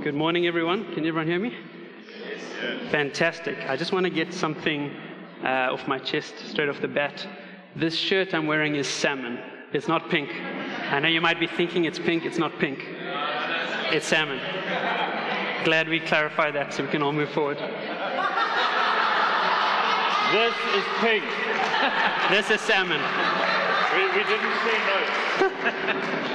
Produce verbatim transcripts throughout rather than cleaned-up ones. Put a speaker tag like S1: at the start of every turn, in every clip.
S1: Good morning, everyone. Can everyone hear me? Yes. Fantastic. I just want to get something uh, off my chest straight off the bat. This shirt I'm wearing is salmon. It's not pink. I know you might be thinking it's pink. It's not pink. It's salmon. Glad we clarified that so we can all move forward.
S2: This is pink.
S1: This is salmon.
S2: We, we didn't say no.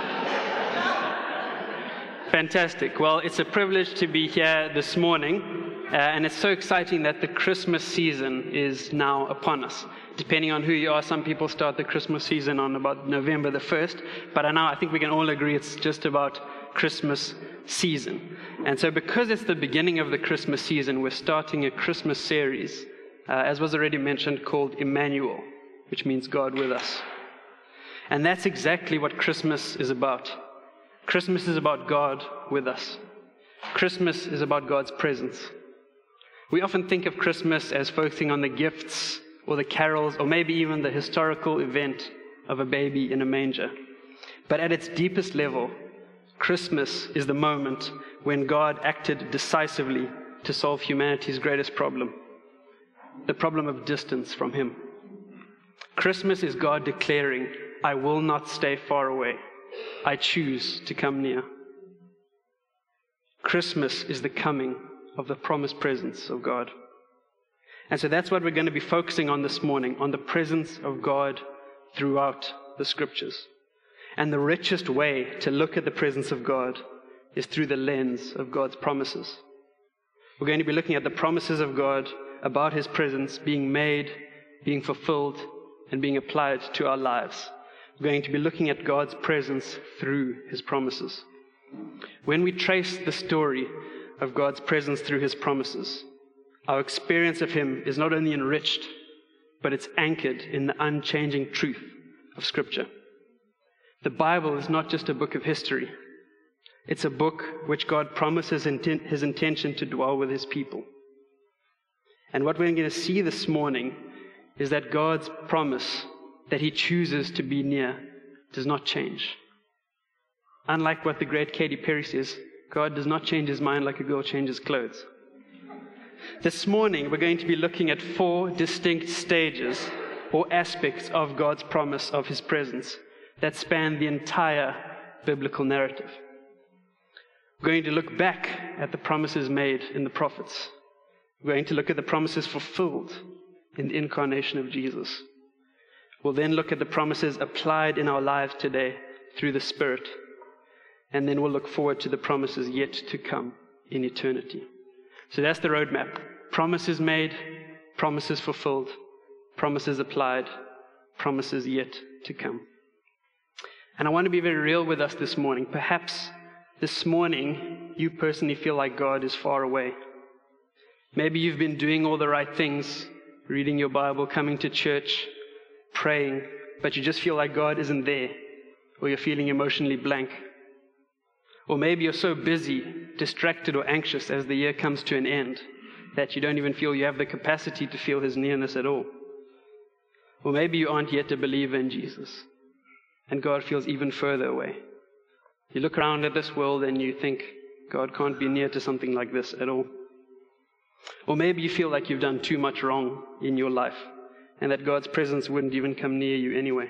S1: Fantastic. Well, it's a privilege to be here this morning, uh, and it's so exciting that the Christmas season is now upon us. Depending on who you are, some people start the Christmas season on about November the first, but I know I think we can all agree it's just about Christmas season. And so because it's the beginning of the Christmas season, we're starting a Christmas series, uh, as was already mentioned, called Emmanuel, which means God with us. And that's exactly what Christmas is about. Christmas is about God with us. Christmas is about God's presence. We often think of Christmas as focusing on the gifts or the carols or maybe even the historical event of a baby in a manger. But at its deepest level, Christmas is the moment when God acted decisively to solve humanity's greatest problem, the problem of distance from Him. Christmas is God declaring, "I will not stay far away. I choose to come near." Christmas is the coming of the promised presence of God. And so that's what we're going to be focusing on this morning, on the presence of God throughout the Scriptures. And the richest way to look at the presence of God is through the lens of God's promises. We're going to be looking at the promises of God about His presence being made, being fulfilled, and being applied to our lives. We're going to be looking at God's presence through His promises. When we trace the story of God's presence through His promises, our experience of Him is not only enriched, but it's anchored in the unchanging truth of Scripture. The Bible is not just a book of history. It's a book which God promises His intention to dwell with His people. And what we're going to see this morning is that God's promise that He chooses to be near does not change. Unlike what the great Katy Perry says, God does not change His mind like a girl changes clothes. This morning, we're going to be looking at four distinct stages or aspects of God's promise of His presence that span the entire biblical narrative. We're going to look back at the promises made in the prophets. We're going to look at the promises fulfilled in the incarnation of Jesus. We'll then look at the promises applied in our lives today through the Spirit. And then we'll look forward to the promises yet to come in eternity. So that's the roadmap. Promises made, promises fulfilled, promises applied, promises yet to come. And I want to be very real with us this morning. Perhaps this morning you personally feel like God is far away. Maybe you've been doing all the right things, reading your Bible, coming to church, praying, but you just feel like God isn't there, or you're feeling emotionally blank. Or maybe you're so busy, distracted, or anxious as the year comes to an end that you don't even feel you have the capacity to feel His nearness at all. Or maybe you aren't yet a believer in Jesus, and God feels even further away. You look around at this world and you think, God can't be near to something like this at all. Or maybe you feel like you've done too much wrong in your life, and that God's presence wouldn't even come near you anyway.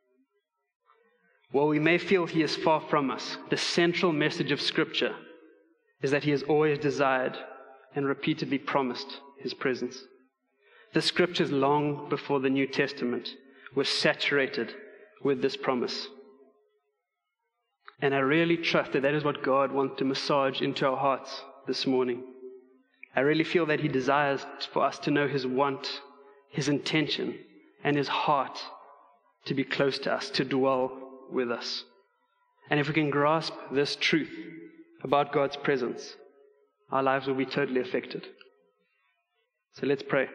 S1: While we may feel He is far from us, the central message of Scripture is that He has always desired and repeatedly promised His presence. The Scriptures long before the New Testament were saturated with this promise. And I really trust that that is what God wants to massage into our hearts this morning. I really feel that He desires for us to know His want, His intention, and His heart to be close to us, to dwell with us. And if we can grasp this truth about God's presence, our lives will be totally affected. So let's pray.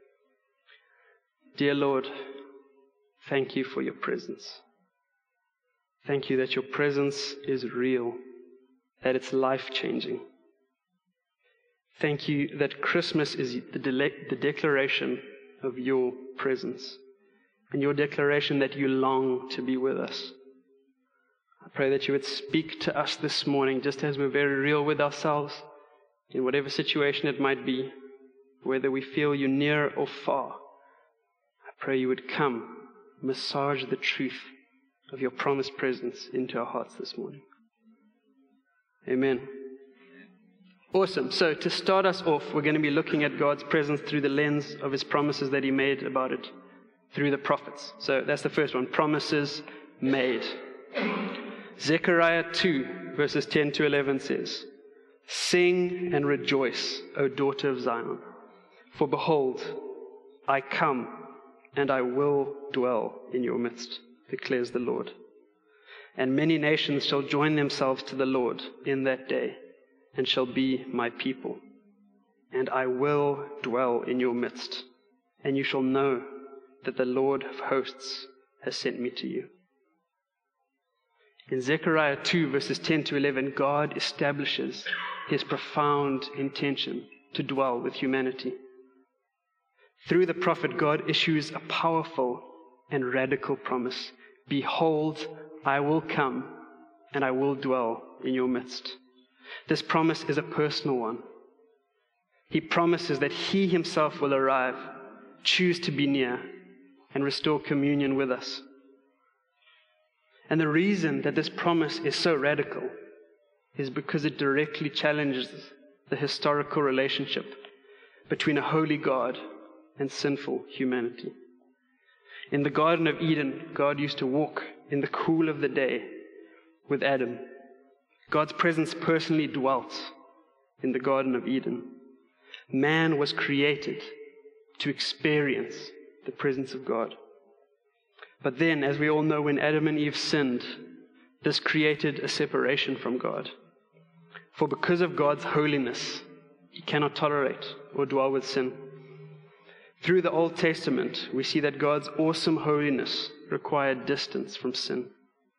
S1: Dear Lord, thank You for Your presence. Thank You that Your presence is real, that it's life-changing. Thank You that Christmas is the, de- the declaration of Your presence and Your declaration that You long to be with us. I pray that you would speak to us this morning, just as we're very real with ourselves, in whatever situation it might be, whether we feel you near or far. I pray you would come, massage the truth of your promised presence into our hearts this morning. Amen. Awesome. So to start us off, we're going to be looking at God's presence through the lens of his promises that he made about it through the prophets. So that's the first one, promises made. Zechariah two, verses ten to eleven says, "Sing and rejoice, O daughter of Zion, for behold, I come, and I will dwell in your midst, declares the Lord. And many nations shall join themselves to the Lord in that day, and shall be my people. And I will dwell in your midst, and you shall know that the Lord of hosts has sent me to you." In Zechariah two, verses ten to eleven, God establishes his profound intention to dwell with humanity. Through the prophet, God issues a powerful and radical promise. Behold, I will come, and I will dwell in your midst. This promise is a personal one. He promises that he himself will arrive, choose to be near, and restore communion with us. And the reason that this promise is so radical is because it directly challenges the historical relationship between a holy God and sinful humanity. In the Garden of Eden, God used to walk in the cool of the day with Adam. God's presence personally dwelt in the Garden of Eden. Man was created to experience the presence of God. But then, as we all know, when Adam and Eve sinned, this created a separation from God. For because of God's holiness, he cannot tolerate or dwell with sin. Through the Old Testament, we see that God's awesome holiness required distance from sin.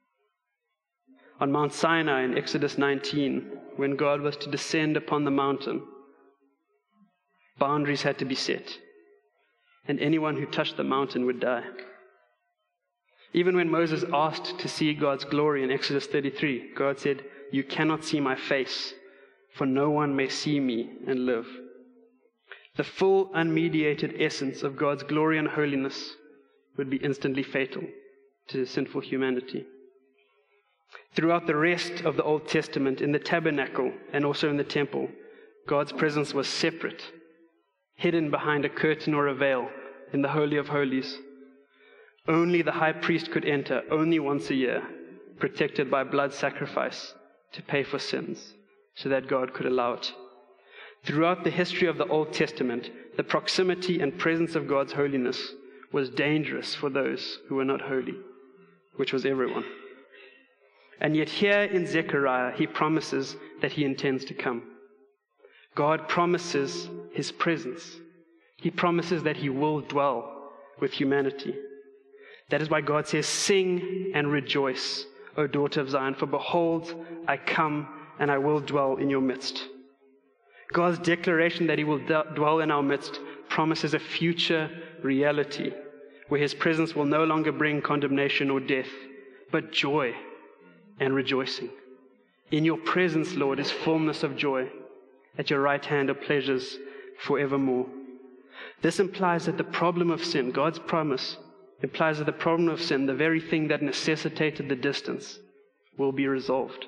S1: On Mount Sinai in Exodus nineteen, when God was to descend upon the mountain, boundaries had to be set, and anyone who touched the mountain would die. Even when Moses asked to see God's glory in Exodus thirty-three, God said, "You cannot see my face, for no one may see me and live." The full, unmediated essence of God's glory and holiness would be instantly fatal to sinful humanity. Throughout the rest of the Old Testament, in the tabernacle and also in the temple, God's presence was separate, hidden behind a curtain or a veil in the Holy of Holies. Only the high priest could enter, only once a year, protected by blood sacrifice to pay for sins, so that God could allow it. Throughout the history of the Old Testament, the proximity and presence of God's holiness was dangerous for those who were not holy, which was everyone. And yet here in Zechariah, he promises that he intends to come. God promises his presence. He promises that he will dwell with humanity. That is why God says, "Sing and rejoice, O daughter of Zion, for behold, I come and I will dwell in your midst." God's declaration that he will d- dwell in our midst promises a future reality where his presence will no longer bring condemnation or death, but joy and rejoicing. In your presence, Lord, is fullness of joy. At your right hand are pleasures forevermore. This implies that the problem of sin, God's promise, implies that the problem of sin, the very thing that necessitated the distance, will be resolved.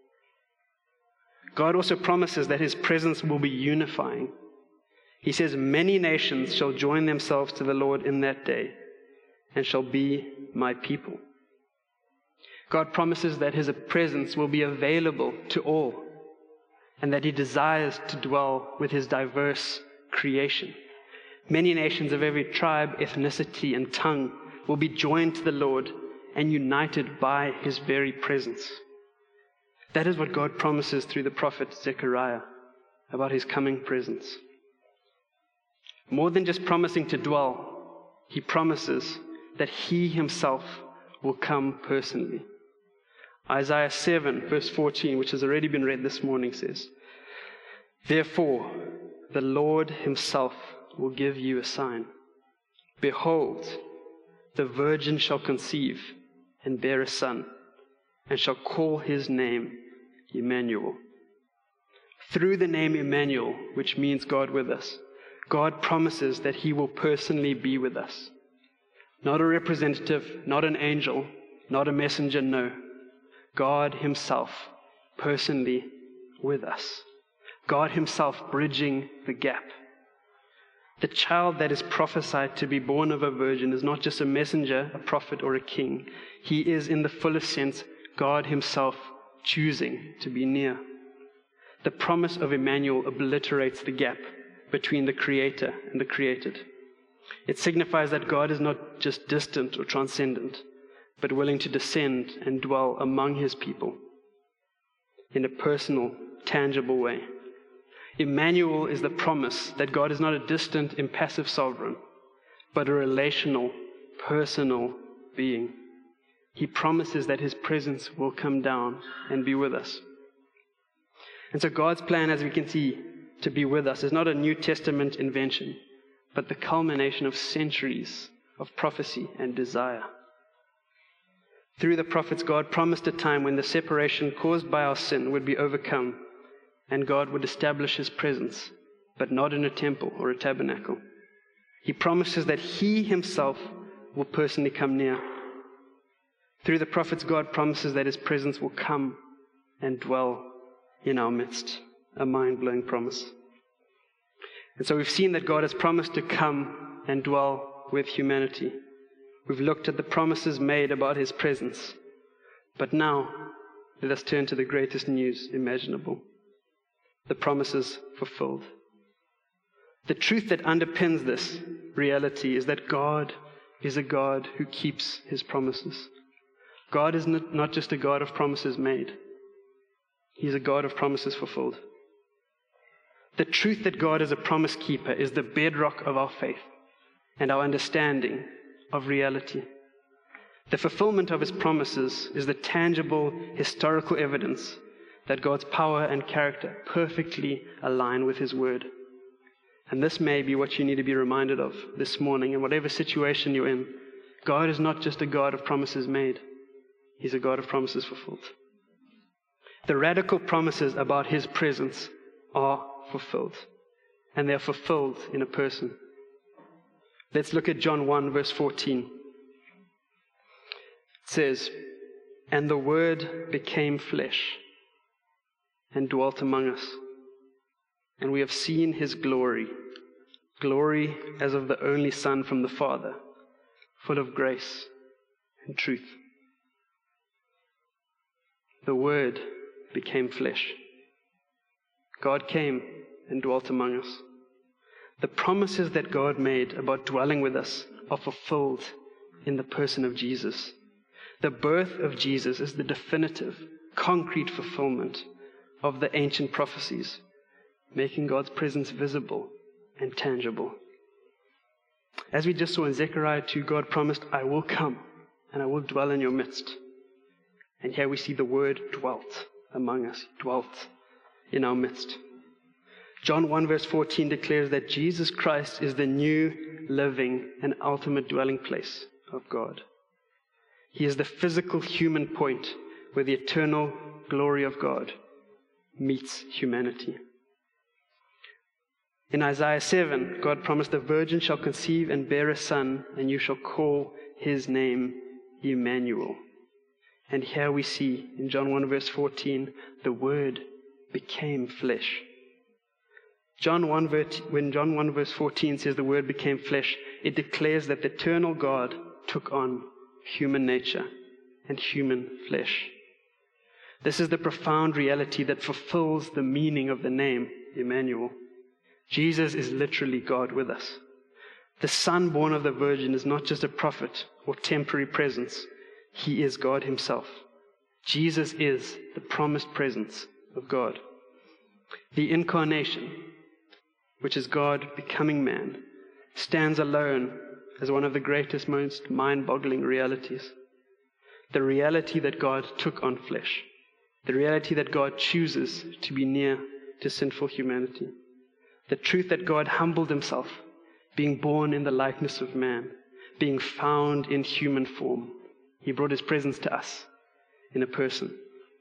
S1: God also promises that his presence will be unifying. He says, "Many nations shall join themselves to the Lord in that day, and shall be my people." God promises that his presence will be available to all, and that he desires to dwell with his diverse creation. Many nations of every tribe, ethnicity, and tongue will be joined to the Lord and united by his very presence. That is what God promises through the prophet Zechariah about his coming presence. More than just promising to dwell, he promises that he himself will come personally. Isaiah seven, verse fourteen, which has already been read this morning, says, "Therefore, the Lord himself will give you a sign. Behold, the virgin shall conceive and bear a son, and shall call his name Emmanuel. Through the name Emmanuel, which means God with us, God promises that he will personally be with us. Not a representative, not an angel, not a messenger, no. God himself personally with us. God himself bridging the gap. The child that is prophesied to be born of a virgin is not just a messenger, a prophet, or a king. He is, in the fullest sense, God himself choosing to be near. The promise of Emmanuel obliterates the gap between the Creator and the created. It signifies that God is not just distant or transcendent, but willing to descend and dwell among his people in a personal, tangible way. Emmanuel is the promise that God is not a distant, impassive sovereign, but a relational, personal being. He promises that his presence will come down and be with us. And so God's plan, as we can see, to be with us is not a New Testament invention, but the culmination of centuries of prophecy and desire. Through the prophets, God promised a time when the separation caused by our sin would be overcome, and God would establish his presence, but not in a temple or a tabernacle. He promises that he himself will personally come near. Through the prophets, God promises that his presence will come and dwell in our midst. A mind-blowing promise. And so we've seen that God has promised to come and dwell with humanity. We've looked at the promises made about his presence. But now, let us turn to the greatest news imaginable. The promises fulfilled. The truth that underpins this reality is that God is a God who keeps his promises. God is not just a God of promises made. He's a God of promises fulfilled. The truth that God is a promise keeper is the bedrock of our faith and our understanding of reality. The fulfillment of his promises is the tangible historical evidence that God's power and character perfectly align with his word. And this may be what you need to be reminded of this morning in whatever situation you're in. God is not just a God of promises made. He's a God of promises fulfilled. The radical promises about his presence are fulfilled. And they are fulfilled in a person. Let's look at John one, verse fourteen. It says, "And the Word became flesh and dwelt among us. And we have seen his glory, glory as of the only Son from the Father, full of grace and truth." The Word became flesh. God came and dwelt among us. The promises that God made about dwelling with us are fulfilled in the person of Jesus. The birth of Jesus is the definitive, concrete fulfillment of the ancient prophecies, making God's presence visible and tangible. As we just saw in Zechariah two, God promised, "I will come and I will dwell in your midst." And here we see the word dwelt among us, dwelt in our midst. John one verse fourteen declares that Jesus Christ is the new, living, and ultimate dwelling place of God. He is the physical human point where the eternal glory of God meets humanity. In Isaiah seven, God promised, "The virgin shall conceive and bear a son, and you shall call his name Emmanuel." And here we see in John one verse fourteen, the Word became flesh. John one, when John one verse fourteen says the Word became flesh, it declares that the eternal God took on human nature and human flesh. This is the profound reality that fulfills the meaning of the name Emmanuel. Jesus is literally God with us. The Son born of the Virgin is not just a prophet or temporary presence. He is God himself. Jesus is the promised presence of God. The incarnation, which is God becoming man, stands alone as one of the greatest, most mind-boggling realities. The reality that God took on flesh. The reality that God chooses to be near to sinful humanity. The truth that God humbled himself, being born in the likeness of man, being found in human form. He brought his presence to us in a person.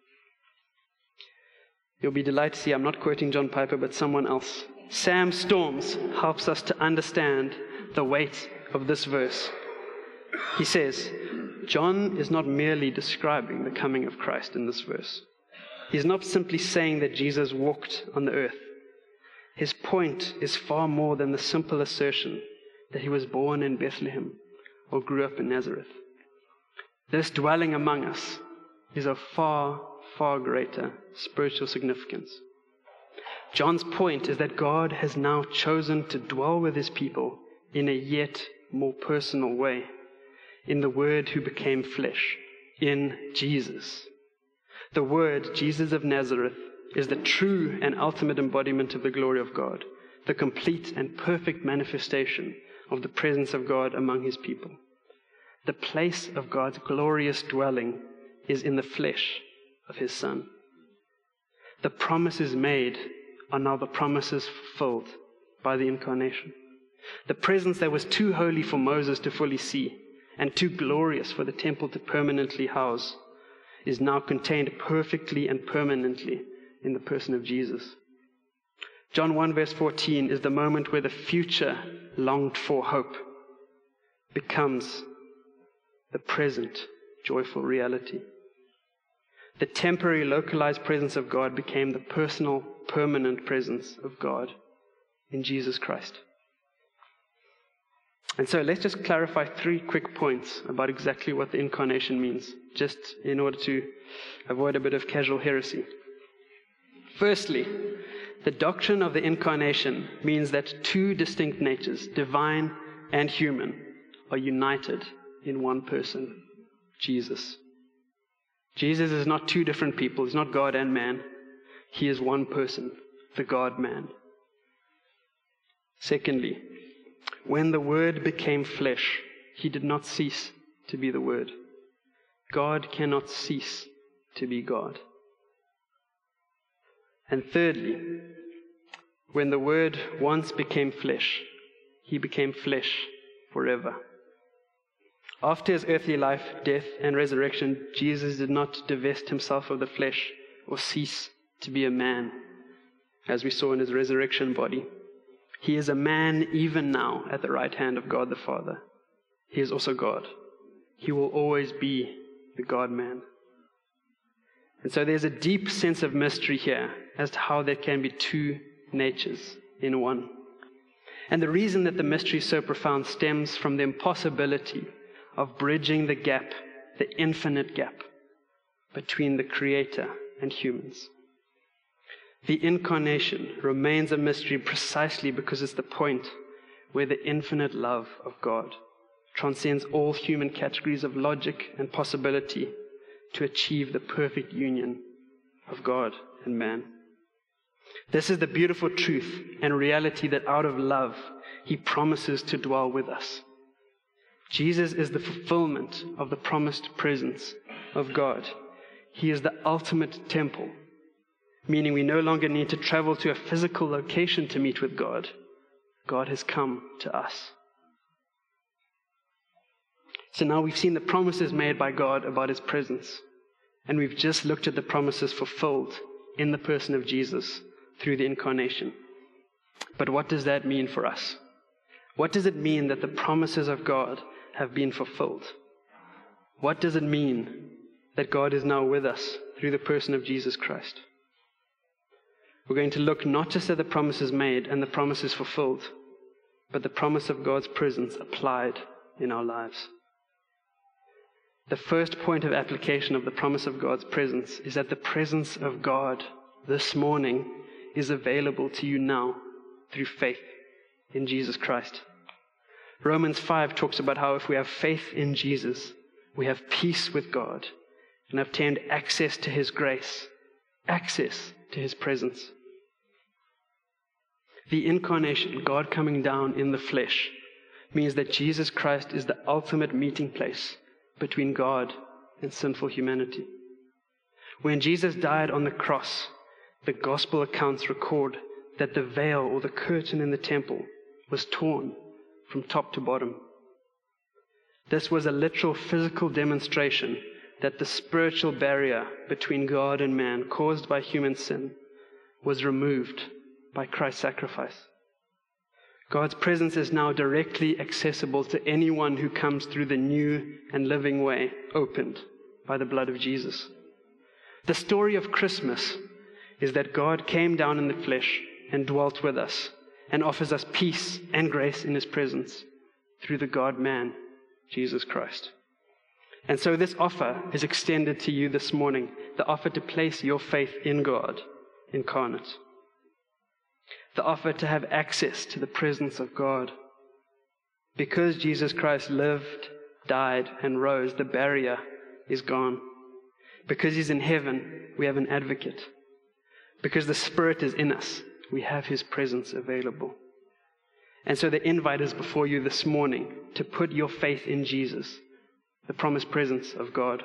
S1: You'll be delighted to see I'm not quoting John Piper, but someone else. Sam Storms helps us to understand the weight of this verse. He says, John is not merely describing the coming of Christ in this verse. He's not simply saying that Jesus walked on the earth. His point is far more than the simple assertion that he was born in Bethlehem or grew up in Nazareth. This dwelling among us is of far, far greater spiritual significance. John's point is that God has now chosen to dwell with his people in a yet more personal way, in the Word who became flesh, in Jesus. The Word, Jesus of Nazareth, is the true and ultimate embodiment of the glory of God, the complete and perfect manifestation of the presence of God among his people. The place of God's glorious dwelling is in the flesh of his Son. The promises made are now the promises fulfilled by the incarnation. The presence that was too holy for Moses to fully see and too glorious for the temple to permanently house is now contained perfectly and permanently in the person of Jesus. John one verse fourteen is the moment where the future longed for hope becomes the present joyful reality. The temporary localized presence of God became the personal, permanent presence of God in Jesus Christ. And so let's just clarify three quick points about exactly what the incarnation means, just in order to avoid a bit of casual heresy. Firstly, the doctrine of the incarnation means that two distinct natures, divine and human, are united in one person, Jesus. Jesus is not two different people. He's not God and man. He is one person, the God-man. Secondly, when the Word became flesh, he did not cease to be the Word. God cannot cease to be God. And thirdly, when the Word once became flesh, he became flesh forever. After his earthly life, death, and resurrection, Jesus did not divest himself of the flesh or cease to be a man, as we saw in his resurrection body. He is a man even now at the right hand of God the Father. He is also God. He will always be the God-man. And so there's a deep sense of mystery here as to how there can be two natures in one. And the reason that the mystery is so profound stems from the impossibility of bridging the gap, the infinite gap, between the Creator and humans. The incarnation remains a mystery precisely because it's the point where the infinite love of God transcends all human categories of logic and possibility to achieve the perfect union of God and man. This is the beautiful truth and reality that out of love, he promises to dwell with us. Jesus is the fulfillment of the promised presence of God. He is the ultimate temple, meaning we no longer need to travel to a physical location to meet with God. God has come to us. So now we've seen the promises made by God about his presence, and we've just looked at the promises fulfilled in the person of Jesus through the incarnation. But what does that mean for us? What does it mean that the promises of God have been fulfilled? What does it mean that God is now with us through the person of Jesus Christ? We're going to look not just at the promises made and the promises fulfilled, but the promise of God's presence applied in our lives. The first point of application of the promise of God's presence is that the presence of God this morning is available to you now through faith in Jesus Christ. Romans five talks about how if we have faith in Jesus, we have peace with God and obtained access to his grace, access to his presence. The incarnation, God coming down in the flesh, means that Jesus Christ is the ultimate meeting place between God and sinful humanity. When Jesus died on the cross, the gospel accounts record that the veil or the curtain in the temple was torn from top to bottom. This was a literal physical demonstration that the spiritual barrier between God and man caused by human sin was removed by Christ's sacrifice. God's presence is now directly accessible to anyone who comes through the new and living way opened by the blood of Jesus. The story of Christmas is that God came down in the flesh and dwelt with us and offers us peace and grace in His presence through the God-man, Jesus Christ. And so this offer is extended to you this morning, the offer to place your faith in God incarnate. The offer to have access to the presence of God. Because Jesus Christ lived, died, and rose, the barrier is gone. Because He's in heaven, we have an advocate. Because the Spirit is in us, we have His presence available. And so the invite is before you this morning to put your faith in Jesus, the promised presence of God.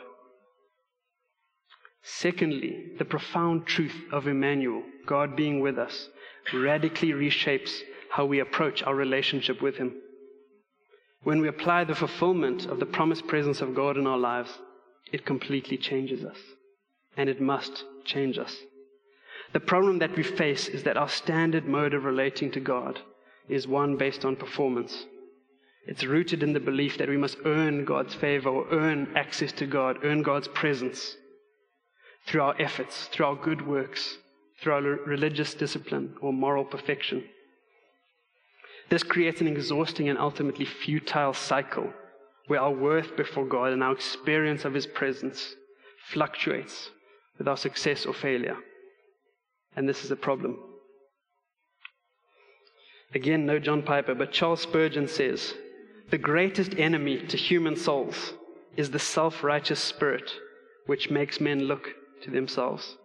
S1: Secondly, the profound truth of Emmanuel, God being with us, radically reshapes how we approach our relationship with Him. When we apply the fulfillment of the promised presence of God in our lives, it completely changes us. And it must change us. The problem that we face is that our standard mode of relating to God is one based on performance. It's rooted in the belief that we must earn God's favor or earn access to God, earn God's presence through our efforts, through our good works, through our religious discipline or moral perfection. This creates an exhausting and ultimately futile cycle where our worth before God and our experience of His presence fluctuates with our success or failure. And this is a problem. Again, no John Piper, but Charles Spurgeon says, the greatest enemy to human souls is the self-righteous spirit which makes men look to themselves.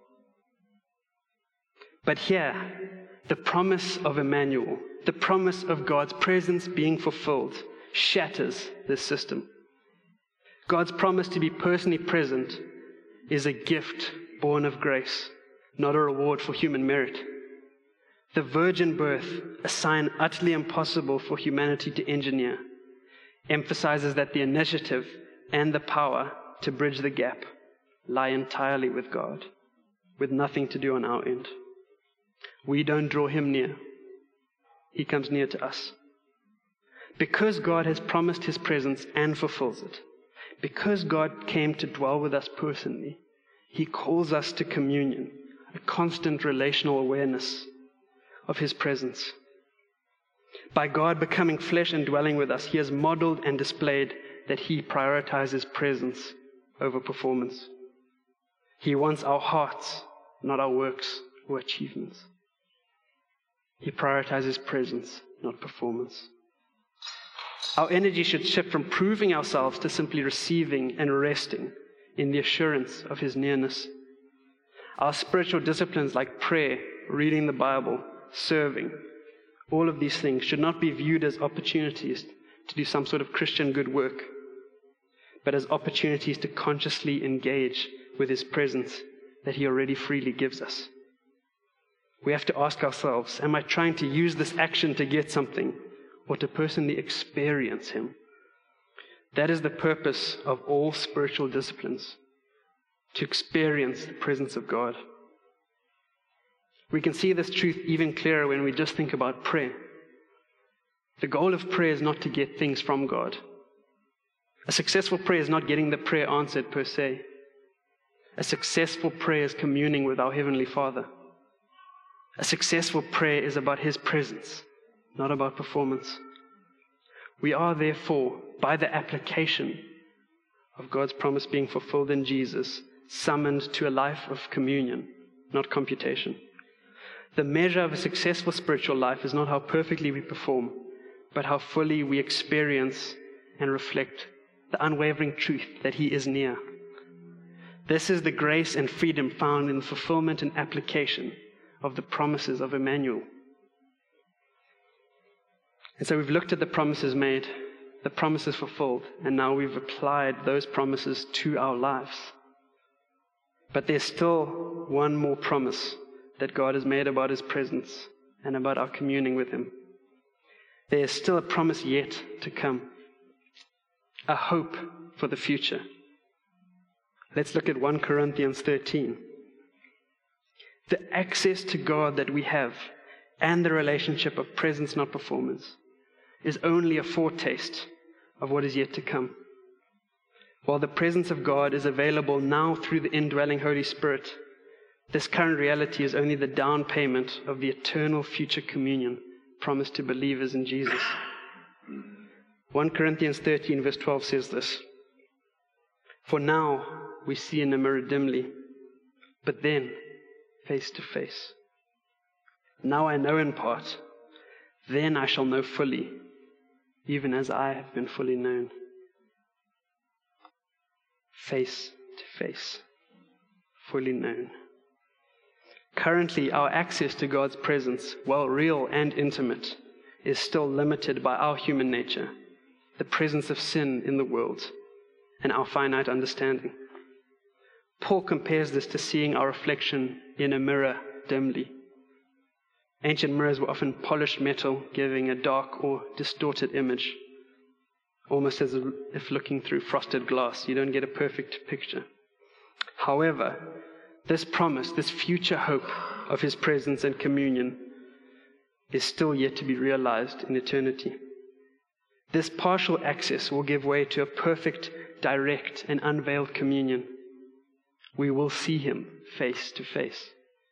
S1: But here, the promise of Emmanuel, the promise of God's presence being fulfilled, shatters this system. God's promise to be personally present is a gift born of grace, not a reward for human merit. The virgin birth, a sign utterly impossible for humanity to engineer, emphasizes that the initiative and the power to bridge the gap lie entirely with God, with nothing to do on our end. We don't draw Him near. He comes near to us. Because God has promised His presence and fulfills it, because God came to dwell with us personally, He calls us to communion, a constant relational awareness of His presence. By God becoming flesh and dwelling with us, He has modeled and displayed that He prioritizes presence over performance. He wants our hearts, not our works or achievements. He prioritizes presence, not performance. Our energy should shift from proving ourselves to simply receiving and resting in the assurance of His nearness. Our spiritual disciplines like prayer, reading the Bible, serving, all of these things should not be viewed as opportunities to do some sort of Christian good work, but as opportunities to consciously engage with His presence that He already freely gives us. We have to ask ourselves, am I trying to use this action to get something or to personally experience Him? That is the purpose of all spiritual disciplines, to experience the presence of God. We can see this truth even clearer when we just think about prayer. The goal of prayer is not to get things from God. A successful prayer is not getting the prayer answered per se. A successful prayer is communing with our Heavenly Father. A successful prayer is about His presence, not about performance. We are therefore, by the application of God's promise being fulfilled in Jesus, summoned to a life of communion, not computation. The measure of a successful spiritual life is not how perfectly we perform, but how fully we experience and reflect the unwavering truth that He is near. This is the grace and freedom found in the fulfillment and application of the promises of Emmanuel. And so we've looked at the promises made, the promises fulfilled, and now we've applied those promises to our lives. But there's still one more promise that God has made about His presence and about our communing with Him. There is still a promise yet to come, a hope for the future, Let's look at First Corinthians thirteen. The access to God that we have and the relationship of presence, not performance, is only a foretaste of what is yet to come. While the presence of God is available now through the indwelling Holy Spirit, this current reality is only the down payment of the eternal future communion promised to believers in Jesus. First Corinthians thirteen verse twelve says this, "For now we see in a mirror dimly, but then face to face. Now I know in part, then I shall know fully, even as I have been fully known." Face to face, fully known. Currently, our access to God's presence, while real and intimate, is still limited by our human nature, the presence of sin in the world, and our finite understanding. Paul compares this to seeing our reflection in a mirror dimly. Ancient mirrors were often polished metal, giving a dark or distorted image, almost as if looking through frosted glass. You don't get a perfect picture. However, this promise, this future hope of His presence and communion is still yet to be realized in eternity. This partial access will give way to a perfect, direct, and unveiled communion. We will see Him face to face.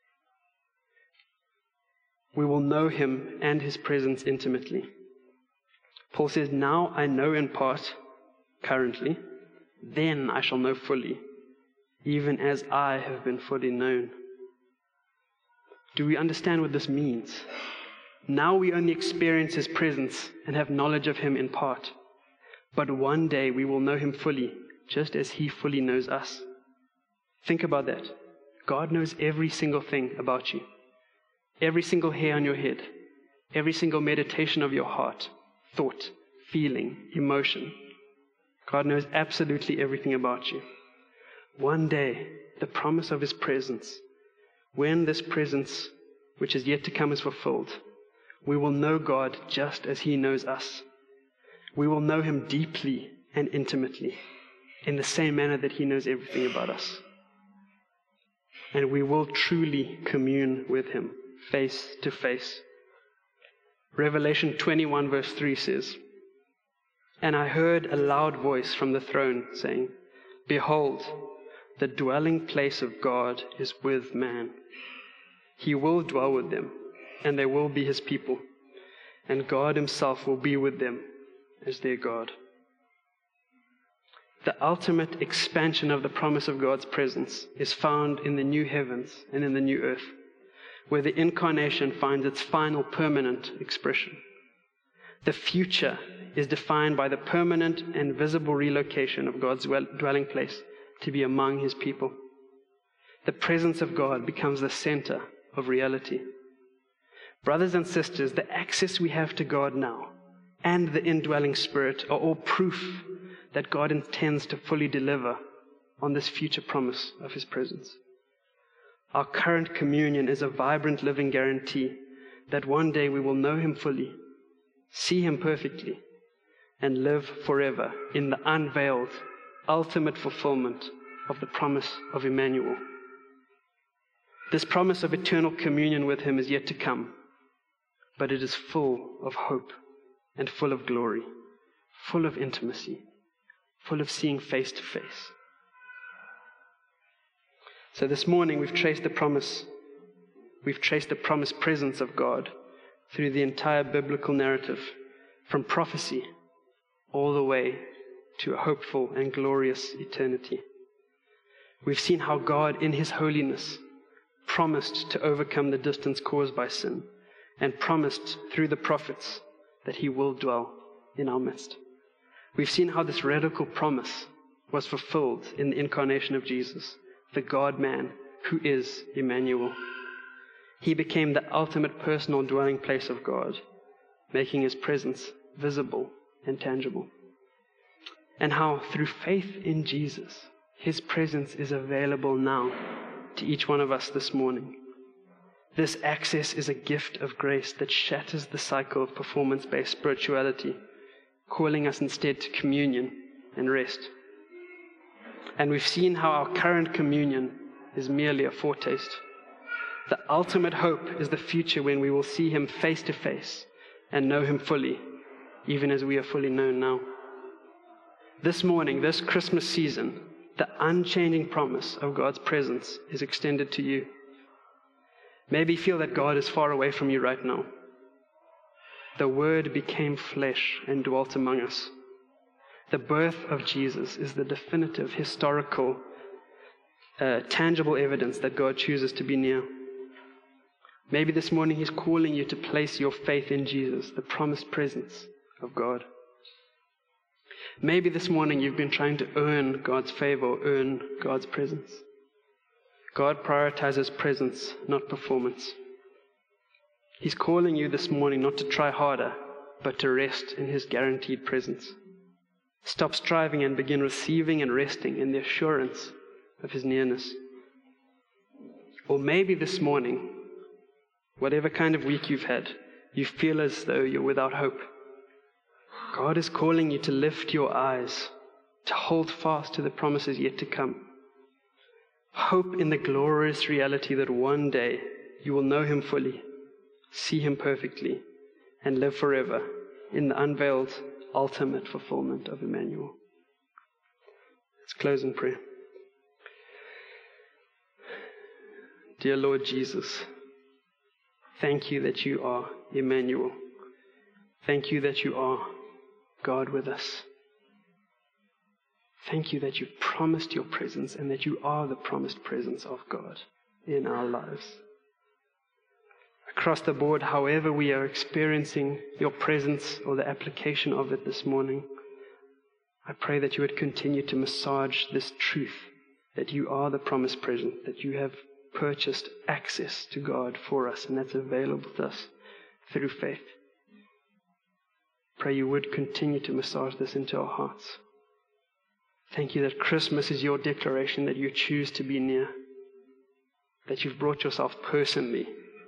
S1: We will know Him and His presence intimately. Paul says, "Now I know in part, currently, then I shall know fully, even as I have been fully known." Do we understand what this means? Now we only experience His presence and have knowledge of Him in part. But one day we will know Him fully, just as He fully knows us. Think about that. God knows every single thing about you. Every single hair on your head. Every single meditation of your heart. Thought, feeling, emotion. God knows absolutely everything about you. One day, the promise of His presence, when this presence, which is yet to come, is fulfilled, we will know God just as He knows us. We will know Him deeply and intimately, in the same manner that He knows everything about us. And we will truly commune with Him, face to face. Revelation twenty-one verse three says, "And I heard a loud voice from the throne saying, 'Behold, the dwelling place of God is with man. He will dwell with them, and they will be His people, and God Himself will be with them as their God.'" The ultimate expansion of the promise of God's presence is found in the new heavens and in the new earth, where the incarnation finds its final permanent expression. The future is defined by the permanent and visible relocation of God's dwelling place to be among His people. The presence of God becomes the center of reality. Brothers and sisters, the access we have to God now and the indwelling Spirit are all proof that God intends to fully deliver on this future promise of His presence. Our current communion is a vibrant living guarantee that one day we will know Him fully, see Him perfectly, and live forever in the unveiled, ultimate fulfillment of the promise of Emmanuel. This promise of eternal communion with Him is yet to come, but it is full of hope and full of glory, full of intimacy, full of seeing face to face. So this morning we've traced the promise, we've traced the promised presence of God through the entire biblical narrative, from prophecy all the way to a hopeful and glorious eternity. We've seen how God, in His holiness, promised to overcome the distance caused by sin, and promised through the prophets that He will dwell in our midst. We've seen how this radical promise was fulfilled in the incarnation of Jesus, the God-man who is Emmanuel. He became the ultimate personal dwelling place of God, making His presence visible and tangible. And how through faith in Jesus, His presence is available now to each one of us this morning. This access is a gift of grace that shatters the cycle of performance-based spirituality, calling us instead to communion and rest. And we've seen how our current communion is merely a foretaste. The ultimate hope is the future when we will see him face to face and know him fully, even as we are fully known now. This morning, this Christmas season, the unchanging promise of God's presence is extended to you. Maybe you feel that God is far away from you right now. The Word became flesh and dwelt among us. The birth of Jesus is the definitive, historical, uh, tangible evidence that God chooses to be near. Maybe this morning he's calling you to place your faith in Jesus, the promised presence of God. Maybe this morning you've been trying to earn God's favor or earn God's presence. God prioritizes presence, not performance. He's calling you this morning not to try harder, but to rest in his guaranteed presence. Stop striving and begin receiving and resting in the assurance of his nearness. Or maybe this morning, whatever kind of week you've had, you feel as though you're without hope. God is calling you to lift your eyes, to hold fast to the promises yet to come. Hope in the glorious reality that one day you will know him fully, see him perfectly, and live forever in the unveiled ultimate fulfillment of Emmanuel. Let's close in prayer. Dear Lord Jesus, thank you that you are Emmanuel. Thank you that you are God with us. Thank you that you've promised your presence and that you are the promised presence of God in our lives. Across the board, however we are experiencing your presence or the application of it this morning, I pray that you would continue to massage this truth that you are the promised presence, that you have purchased access to God for us, and that's available to us through faith. Pray you would continue to massage this into our hearts. Thank you that Christmas is your declaration that you choose to be near, that you've brought yourself personally,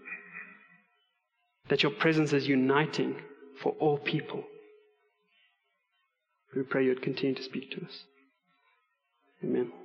S1: that your presence is uniting for all people. We pray you would continue to speak to us. Amen.